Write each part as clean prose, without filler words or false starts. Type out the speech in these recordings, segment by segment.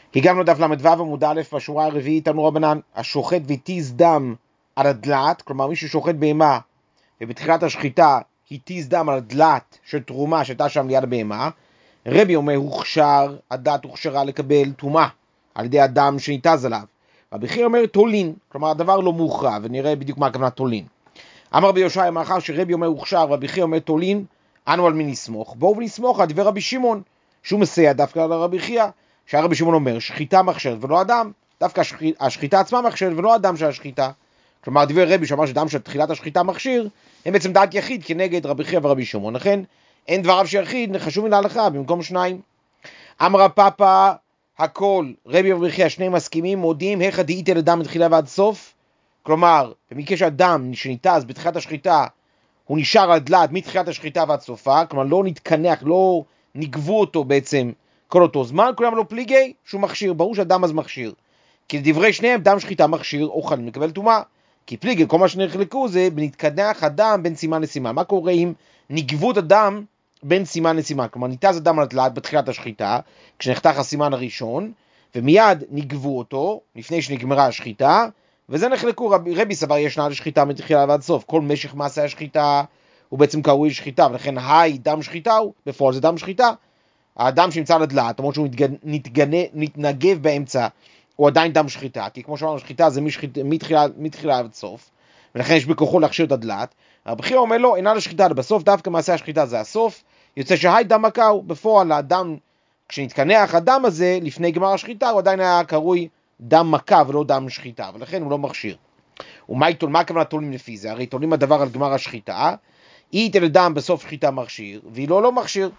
הגענו לדף ל"ו עמוד א' בשורה הרביעית, תנו רבנן, השוחט והתיז דם על הדלת, כלומר מישהו שוחט בהמה ובתחילת השחיטה התיז דם על הדלת של תרומה שהייתה שם ליד הבהמה, רבי אומר הדלת הוכשרה לקבל טומאה על ידי הדם שניתז עליו. רבי חייא אומר תולין, כלומר הדבר לא מוכרע, ונראה בדיוק מה הכוונה תולין. אמר רבי יושע, מאחר שרבי אומר הוכשר ורבי חייא אומר תולין, אנו על מי נסמוך? בואו ונסמוך על דבר רבי שמעון, שהוא מסייע דווקא לרבי חייא, שהרבי שמעון אומר שחיטה מכשירת ולא אדם, דווקא השחיטה עצמה מכשירת ולא אדם של השחיטה. כלומר דבר רבי שאמר שדם של תחילת השחיטה מכשיר, הם בעצם דעת יחיד כנגד רבי חייא ורבי שמעון, לכן אין דבריו שיחיד חשוב מן ההלכה במקום שניים. אמר פאפא הכל, רבי ורבי חייא שניהם מסכימים, מודיעים היכא דאיתא לדם מתחילה ועד סוף, כלומר במקרה שהדם שניתז בתחילת השחיטה הוא נשאר על דלת מתחילת השחיטה ועד סופה, כלומר לא נתקנח, לא נגבו אותו בעצם כל אותו זמן, כולם לא פליגי שהוא מכשיר, ברור שהדם אז מכשיר, כי לדברי שניהם דם שחיטה מכשיר אוכל מקבל טומאה, כי פליגי כל מה שנחלקו זה בנתקנח הדם בין סימן לסימן. מה קורה אם נגבו את הדם בין סימן לסימן? כלומר ניתז הדם על הדלת בתחילת השחיטה כשנחתך הסימן הראשון ומיד נגבו אותו לפני שנגמרה השחיטה, וזה נחלקו. רבי סבר ישנה לשחיטה מתחילה ועד סוף, כל משך מעשה השחיטה הוא בעצם קרוי שחיטה, ולכן דם שחיטה הוא, בפועל זה דם שחיטה. האדם שנמצא על הדלת, למרות שהוא מתנגב באמצע, הוא עדיין דם שחיטה, כי כמו שאמרנו, שחיטה זה מתחילה עד סוף, ולכן יש בכוחו להכשיר את הדלת. רבי חייא אומר לו, אינה לשחיטה, בסוף דווקא מעשה השחיטה זה הסוף, יוצא דם מקאו, בפועל האדם, כשנתקנח הדם הזה, לפני גמר השחיטה, הוא עדיין היה קרוי דם מכה ולא דם שחיטה, ולכן הוא לא מכשיר. ומה הכוונה תולים לפי זה? הרי תולים הדבר על גמר השחיטה, היא תלדם בסוף שחיטה מכשיר, והיא לא מכשיר.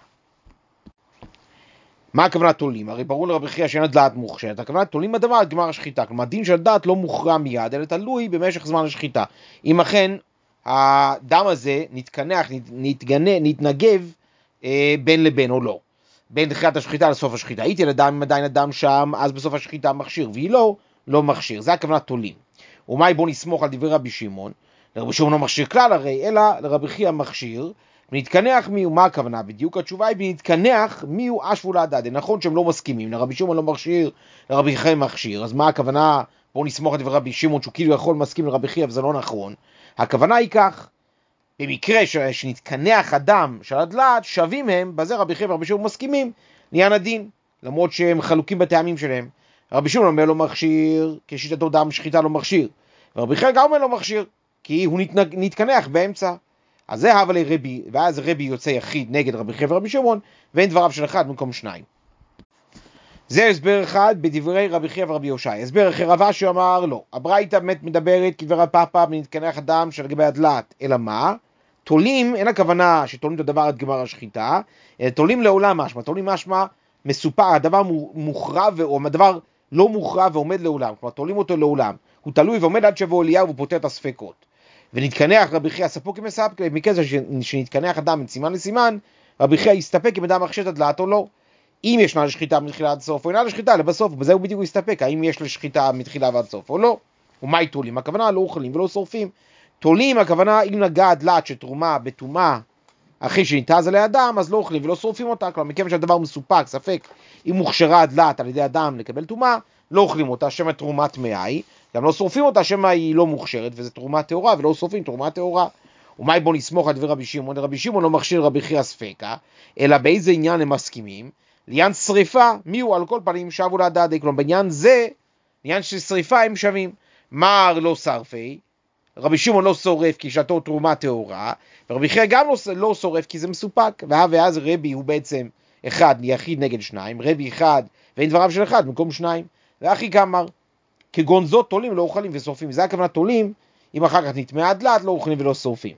מה הכוונה תולים? הרי ברור לרבי חייא שאין הדלת מוכשרת, הכוונה תולים הדבר על גמר השחיטה, כלומר הדין של הדלת לא מוכרע מיד, אלא תלוי במשך זמן השחיטה. אם אכן הדם הזה נתקנח, נתנגב בין לבין או לא, בין תחילת השחיטה לסוף השחיטה. הייתי לדם, אם עדיין הדם שם, אז בסוף השחיטה מכשיר, והיא לא מכשיר. זה הכוונה תולים. ומאי בוא נסמוך על דברי רבי שמעון? לרבי שמעון לא מכשיר כלל הרי, אלא לרבי חייא מכשיר, ונתקנח מיהו. מה הכוונה? בדיוק התשובה היא בנתקנח מיהו אשבו להדד. נכון שהם לא מסכימים, לרבי שמעון לא מכשיר, לרבי חייא מכשיר, אז מה הכוונה? בוא נסמוך על דברי רבי שמעון שהוא כאילו יכול מסכים לרבי חייא, וזה לא נכון. הכוונה היא כך, במקרה שנתקנח הדם של הדלת, שווים הם, בזה רבי חייא ורבי שמעון מסכימים לעניין הדין, למרות שהם חלוקים בטעמים שלהם. רבי שמעון אומר לא מכשיר, כשיטתו דם שחיטה לא מכשיר, ורבי חייא גם אומר לא מכשיר, כי הוא נתקנח באמצע. אז זה הווה לרבי, ואז רבי יוצא יחיד נגד רבי חייא ורבי שמעון, ואין דבריו של אחד במקום שניים. זה הסבר אחד בדברי רבי חייא ורבי יושע. הסבר אחר רב אשי אמר לא, הברייתא באמת מדברת כדבר פאפא בנתקנח הדם של גבי הדלת, אלא מה? תולים, אין הכוונה שתולים את הדבר עד גמר השחיטה, אלא תולים לעולם משמע, תולים משמע מסופר, הדבר מוכרע, הדבר לא מוכרע ועומד לעולם, כלומר תולים אותו לעולם, הוא תלוי ועומד עד שבוא אליהו והוא פותר את הספקות. ונתקנח רבי חייא ספוק כמספק, מכזה שנתקנח הדם מסימן לסימן, רבי חייא יסתפק אם אדם מכשיר את הדלת או לא. אם ישנה לשחיטה מתחילה עד סוף, או אינה לשחיטה לבסוף, ובזה הוא בדיוק יסתפק, האם יש לשחיטה מתחילה ועד סוף או לא. ומהי תולים? הכוונה לא אוכלים ולא שורפים. תולים הכוונה אם נגע הדלת שתרומה בטומאה אחרי שניתז עליה דם, אז לא אוכלים ולא שורפים אותה, כלומר מכיוון שהדבר מסופק, ספק אם מוכשרה הדלת על ידי אדם לקבל טומאה, לא אוכלים אותה, שמא תרומה טמאה היא, גם לא שורפים אותה, שמא היא לא מוכשרת, וזה תרומה טהורה, ולא שורפים תרומה טהורה. ומאי בוא נסמוך על דבר רבי שמעון? רבי שמעון לא מכשיר רבי חייא ספקה, אלא באיזה עניין הם מסכימים? לעניין שריפה, מיהו על כל פנים שבו להדדי, כלומר בעניין זה, עניין של שריפה הם שווים. מר לא שרפי, רבי שמעון לא שורף כי שתו תרומה טהורה, ורבי חייא גם לא שורף כי זה מסופק, ואז רבי הוא בעצם אחד יחיד נגד שניים, רבי אחד ואין דבריו של אחד במקום שניים. ואחי כאמר, כגון זאת תולים לא אוכלים ושורפים. זה הכוונה תולים, אם אחר כך נטמעה הדלת לא אוכלים ולא שורפים.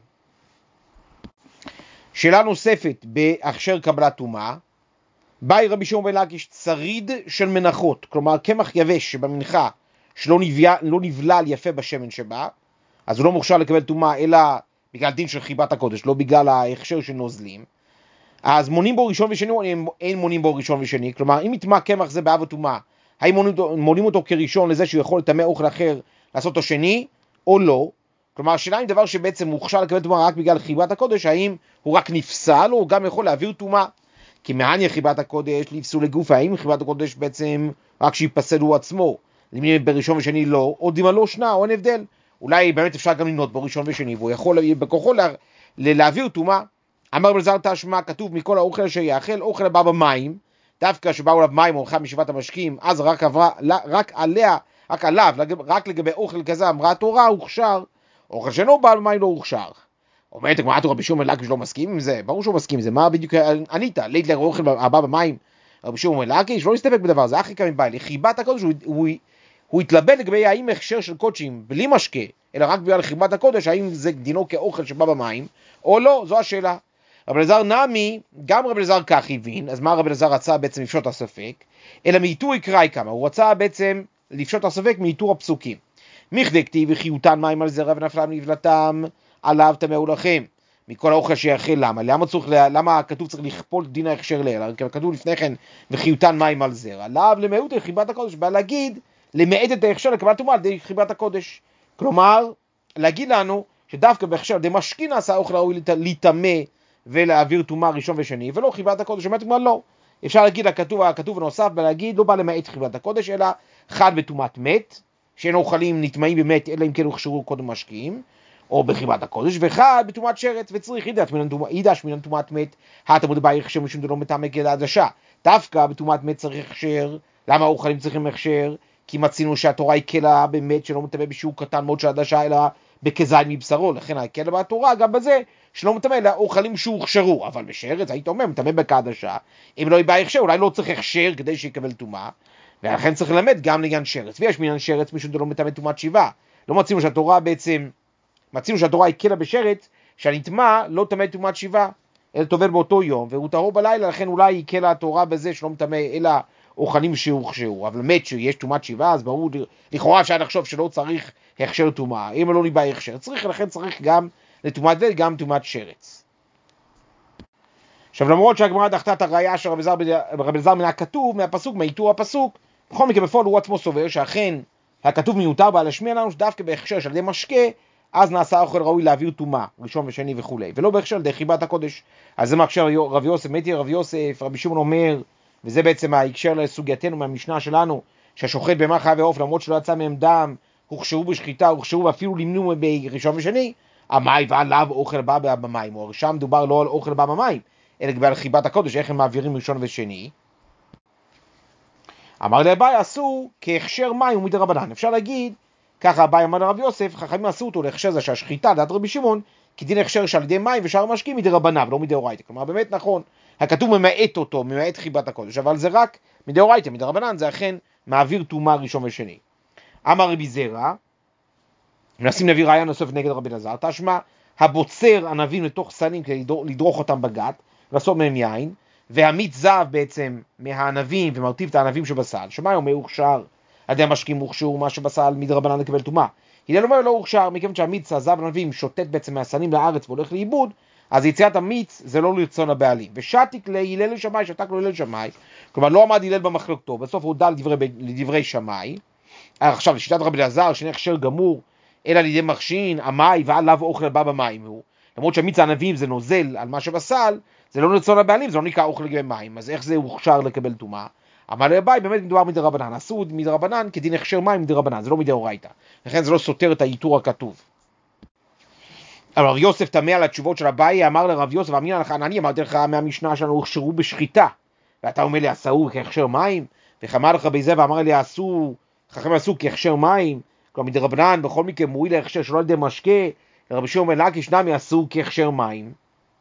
שאלה נוספת בהכשר קבלת טומאה, באי רבי שמעון בן לקיש צריד של מנחות, כלומר קמח יבש שבמנחה שלא נבלל יפה בשמן שבה, אז הוא לא מוכשר לקבל טומאה אלא בגלל דין של חיבת הקודש, לא בגלל ההכשר של נוזלים. אז מונים בו ראשון ושני או אין מונים בו ראשון ושני? כלומר אם יטמע קמח זה באב הטומאה, האם מונים אותו כראשון לזה שהוא יכול לטמא אוכל אחר לעשות אותו שני או לא? כלומר השאלה אם דבר שבעצם מוכשר לקבל טומאה רק בגלל חיבת הקודש, האם הוא רק נפסל או הוא גם יכול להעביר טומאה? כי מהניה חיבת הקודש לפסול לגופה, האם חיבת הקודש בעצם רק שיפסל הוא עצמו, למי בראשון ושני לא, או דימה לא שנה, או אין הבדל. אולי באמת אפשר גם למנות בראשון ושני, והוא יכול בכוחו להעביר טומאה. אמר בלזר תשמע, כתוב מכל האוכל אשר יאכל, אוכל הבא במים, דווקא שבאו עליו מים או אחד משבעת המשקים, אז רק לגבי אוכל כזה אמרה התורה, הוכשר, אוכל שאינו בא במים לא הוכשר. אומרת הגמרא רבי שמעון בן לקיש לא מסכים עם זה? ברור שהוא מסכים עם זה, מה בדיוק ענית? לית לאוכל הבא במים? רבי שמעון בן לקיש לא הסתפק בדבר זה, אחי כמה בא, לחיבת הקודש הוא התלבט לגבי האם הכשר של קודשים בלי משקה, אלא רק בגלל חיבת הקודש, האם זה דינו כאוכל שבא במים, או לא, זו השאלה. רבי אלעזר נמי, גם רבי אלעזר כך הבין, אז מה רבי אלעזר רצה בעצם לפשוט הספק? אלא מאיתור יקראי כמה, הוא רצה בעצם לפשוט הספק מאיתור הפסוקים. מכדי כתיב וחיותן מים על זרע ונפלה נבלתם, עליו תמאו לכם. מכל האוכל שיאכל, למה כתוב צריך לכפול דין ההכשר לאל? כתוב לפני כן וחיותן מים על זרע, עליו למעט חיבת הקודש, בא להגיד למעט את ההכשר לקבלת טומאה על ידי חיבת הקודש. כלומר, להגיד לנו שדווקא בהכשר דמשכין נעשה האוכל ראוי להיטמא ולהעביר טומאה ראשון ושני, ולא חיבת הקודש. אומרת כבר לא. אפשר להגיד הכתוב הנוסף, ולהגיד לא בא למעט חיבת הקודש, אלא חד בטומאת מת, שאין אוכלים נטמאים במת, אלא אם כן הוכשרו קודם משקיעים, או בחיבת הקודש, ואחד בטומאת שרץ, וצריך יידש מן טומאת מת, התלמוד הבא הכשר משום דלא מטמא כדי עדשה. דווקא בטומאת מת צריך הכשר. למה האוכלים צריכים הכשר? כי מצינו שהתורה הקלה באמת שלא מטמא בשיעור קטן מאוד של עדשה, אלא בכזית מבשרו, לכן הקלה בתורה גם בזה שלא מטמא אלא אוכלים שהוכשרו, אבל בשרץ היית אומר מטמא בכעדשה, אם לא יבא הכשר אולי לא צריך הכשר כדי שיקבל טומאה, ולכן צריך ללמד גם לעניין שרץ, ויש מעניין שרץ משום דלא מטמא טומאת שיבה. לא מצינו שהתורה בעצם, מצינו שהתורה הקלה בשרץ שהנטמא לא טמא טומאת שיבה, אלא טובל באותו יום והוא טהור בלילה, לכן אולי הקלה התורה בזה שלא מטמא אלא אוכלים שהוכשרו, אבל באמת שיש טומאת שיבה, אז ברור, לכאורה אפשר לחשוב שלא צריך הכשר טומאה, אם לא ניבא הכשר, לכן צריך גם לטומאת וגם טומאת שרץ. עכשיו למרות שהגמרא דחתה את הראייה של רבי אלעזר מן הכתוב, מהפסוק, מאיתור הפסוק, בכל מקרה בפועל הוא עצמו סובר שאכן הכתוב מיותר בא להשמיע לנו שדווקא בהכשר של ידי משקה, אז נעשה אוכל ראוי להעביר טומאה, ראשון ושני וכולי, ולא בהכשר על ידי חיבת הקודש. אז זה מהקשר רבי יוסף, מתי רבי יוסף, רבי שמעון אומר, וזה בעצם ההקשר לסוגייתנו מהמשנה שלנו, שהשוחט בהמה חיה ועוף, למרות שלא יצא מהם דם, הוכשרו בשחיטה, הוכשרו ואפילו נמנו בראשון ושני, המאי ועליו אוכל בא במים, או שם דובר לא על אוכל בא במים, אלא על חיבת הקודש, איך הם מעבירים ראשון ושני. אמר לאביי, אסור כהכשר מים ומדרבנן. אפשר להגיד, ככה אביי אמר לרב יוסף, חכמים עשו אותו להכשר זה שהשחיטה, דעת רבי שמעון, כדין הכשר שעל ידי מים ושאר משקים מדרבנן, ולא מדאורייתא. כלומר, באמת נכון, הכתוב ממעט אותו, ממעט חיבת הקודש, אבל זה רק מדאורייתא, מדרבנן, זה אכן מעביר טומאה ראשון ושני. אמר רבי זרע, מנסים להביא ראיה נוספת נגד רבי אלעזר, תשמע, הבוצר ענבים לתוך סלים כדי לדרוך אותם בגת, לעשות מהם יין, והמיץ זהב בעצם מהענבים ומרטיב את הענבים שבסל, שמה אומר הוכשר, על ידי המשקים הוכשרו מה שבסל מדרבנן לקבל טומאה. הלל אומר לא הוכשר, מכיוון שהמיץ הזהב ענבים שוטט בעצם מהסלים לארץ והולך לאיבוד, אז יציאת המיץ זה לא לרצון הבעלים. ושתיק להלל לשמאי, שתק לו הלל שמאי, כלומר לא עמד הלל במחלוקתו, בסוף הוא הודה לדברי שמאי. עכשיו לשיטת רבי אלעזר שאין הכשר גמור, אלא לידי מכשין, המאי ועליו אוכל בא במים הוא. למרות שהמיץ הענבים זה נוזל על מה שבסל, זה לא לרצון הבעלים, זה לא נקרא אוכל לגבי מים, אז איך זה הוכשר לקבל טומאה? אמר לאביי, באמת מדובר מדרבנן, עשו מדרבנן כדין הכשר מים מדרבנן, זה לא מדאורייתא, לכן זה לא סותר את האיתור הכתוב. אבל רב יוסף תמה על התשובות של אביי, אמר לרב יוסף, אמינא לך, אני אמרתי לך מהמשנה שלנו הוכשרו בשחיטה, ואתה אומר לי עשו כהכשר מים, וחמר לך בזה ואמר לי חכמים עשו כהכשר מים, כלומר מדרבנן בכל מקרה מועיל להכשר שלא על ידי משקה, רבי שמעון בן לקיש נמי עשו כהכשר מים.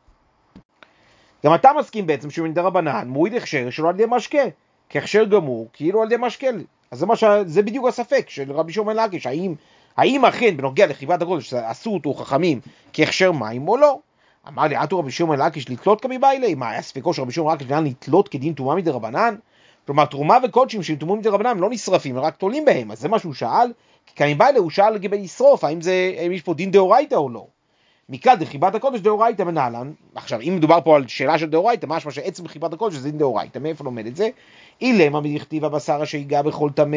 גם אתה מסכים בעצם שמדרבנן מועיל הכשר שלא על ידי משקה, כהכשר גמור, כאילו על ידי משקה. אז זה בדיוק הספק של רבי שמעון בן לקיש, האם אכן בנוגע לחיבת הקודש עשו אותו חכמים כהכשר מים או לא? אמר לי, עטו רבי שמעון בן לקיש לתלות כמבעילי, מה היה ספקו של רבי שמעון בן לקיש לתלות כדין טומאה מדרבנן? כלומר, תרומה וקודשים של טומאה מדרבנן לא נשרפים, רק תולים בהם, אז זה מה שהוא שאל, כי כמבעילי הוא שאל לגבי לשרוף, האם יש פה דין דאורייתא או לא? מכלל דחיבת הקודש דאורייתא מנהלן. עכשיו, אם מדובר פה על שאלה של דאורייתא, משמע שעצם חיבת הקודש זה דין דאורייתא, מאיפה לומד את זה? אילמה מדכתיב הבשר שיגע בכל טמא.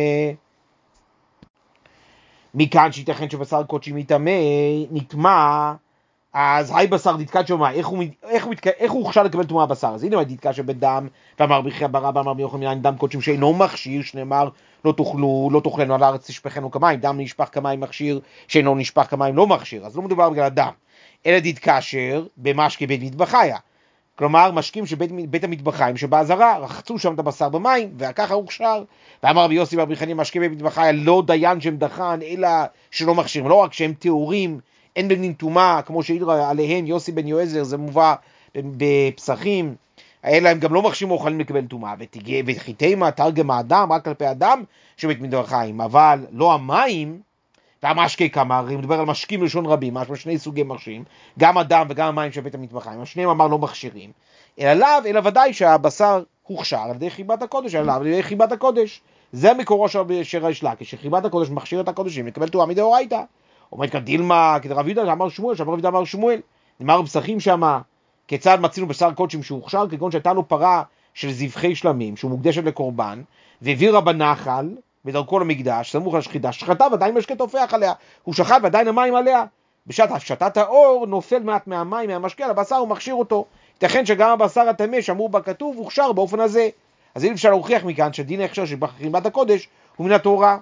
מכאן שייתכן שבשר קודשי מטמא, נטמא אז היי בשר דתקה שמה, איך הוא הוכשר לקבל טומאה בשר? אז הנה דתקה שבדם, ואמר ברכי ברבא, אמר ביוחנן מיין דם קודשים שאינו מכשיר, שנאמר לא תאכלנו על הארץ תשפכנו כמים, דם נשפך כמים מכשיר, שאינו נשפך כמים לא מכשיר, אז לא מדובר בגלל הדם, אלא דתקשר במשקה בית מטבחיה, כלומר משקים של בית המטבחיים שבעזרה, רחצו שם את הבשר במים, וככה הוכשר, ואמר רבי יוסי בר בי חנינא משקה בית מטבחיה לא דיין שהם דחן, אלא שלא מכשירים, לא רק שהם טהורים, אין בהם טומאה, כמו שהעיר עליהם יוסי בן יועזר, זה מובא בפסחים, אלא הם גם לא מכשירים או יכולים לקבל טומאה, וחיתימה תרגם האדם, רק כלפי אדם שבית מטבחיים, אבל לא המים, והמשקה כמה, הוא מדבר על משקים לשון רבים, משמע שני סוגי משקים, גם הדם וגם המים של בית המטבחיים, השניהם אמר לא מכשירים, אלא ודאי שהבשר הוכשר על ידי חיבת הקודש, על ידי חיבת הקודש, זה מקורו של ריש לקיש, שחיבת הקודש מכשיר את הקודשים, לקבל טומאה מדאורייתא. עומד כאן דילמה, כדרב יהודה אמר שמואל, שאמר רב יהודה אמר שמואל, נאמר בפסחים שמה, כיצד מצינו בשר קודשים שהוא הוכשר, כגון שהייתה לו פרה של זבחי שלמים, שהוא מוקדשת לקורבן, והעבירה בנחל, בדרכו למקדש, סמוך לשחיטה, שחטה ועדיין משקה תופח עליה, הוא שחט ועדיין המים עליה, בשעת הפשטת האור נופל מעט מהמים, מהמשקה, לבשר הוא מכשיר אותו, ייתכן שגם הבשר הטמא שאמור בכתוב הוכשר באופן הזה, אז אי אפשר להוכיח מכאן שדין ההכשר שבחיבת הקודש הוא מן התורה.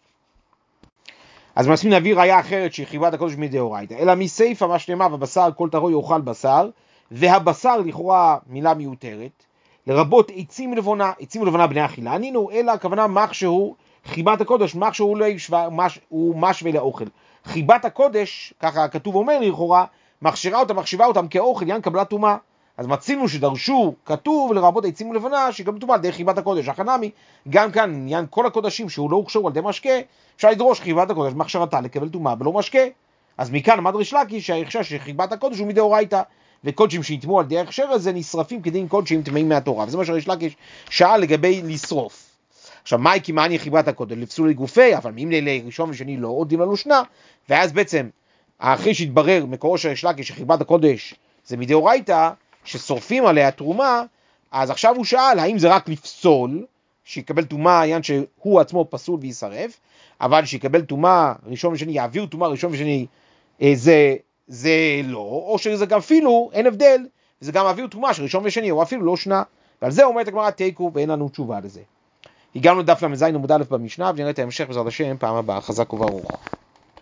אז מנסים להביא ראיה אחרת שהיא חיבת הקודש מדאורייתא, אלא מסייפא מה שנאמר, ובשר כל טהור יאכל בשר, והבשר לכאורה מילה מיותרת, לרבות עצים לבונה, עצים לבונה בני אכילה, ענינו, אלא הכוונה משהו, חיבת הקודש, משהו הוא משווה לאוכל. חיבת הקודש, ככה כתוב אומר לכאורה, מחשיבה אותם כאוכל, עניין קבלת טומאה. אז מצינו שדרשו, כתוב לרבות עצים לבונה, שיקבלו טומאה על ידי חיבת הקודש. החנמי, גם כאן עניין כל הקודשים שהוא לא הוכשרו על ידי משקה, אפשר לדרוש חיבת הקודש, מחשרתה לקבל טומאה ולא משקה. אז מכאן עמד ריש לקיש שההכשר של חיבת הקודש הוא מדאורייתא, וקודשים שיטמאו על ידי ההכשר הזה נשרפים כדין קודשים טמאים מהתורה. וזה מה שריש לקיש שאל לגבי לשרוף. עכשיו, מהי כמעני חיבת הקודש? לפסול לגופי, אבל אם לראשון ושני לא, עוד דין לנו שנה, ואז בעצם, אחרי שהתברר מקורו של ריש לקיש שחיבת הקודש זה מדאורייתא, ששורפים עליה תרומה, אז עכשיו הוא שאל, האם זה רק לפסול, שיקבל טומאה, עניין שהוא עצמו פסול וישרף, אבל שיקבל טומאה ראשון ושני, יעביר טומאה ראשון ושני, זה לא, או שזה גם אפילו, אין הבדל, זה גם מעביר טומאה של ראשון ושני, או אפילו לא שנה, ועל זה אומרת הגמרא תיקו, ואין לנו תשובה לזה. הגענו לדף ל"ז עמוד א' במשנה, ונראה את ההמשך בעזרת השם פעם הבאה, חזק וברוך.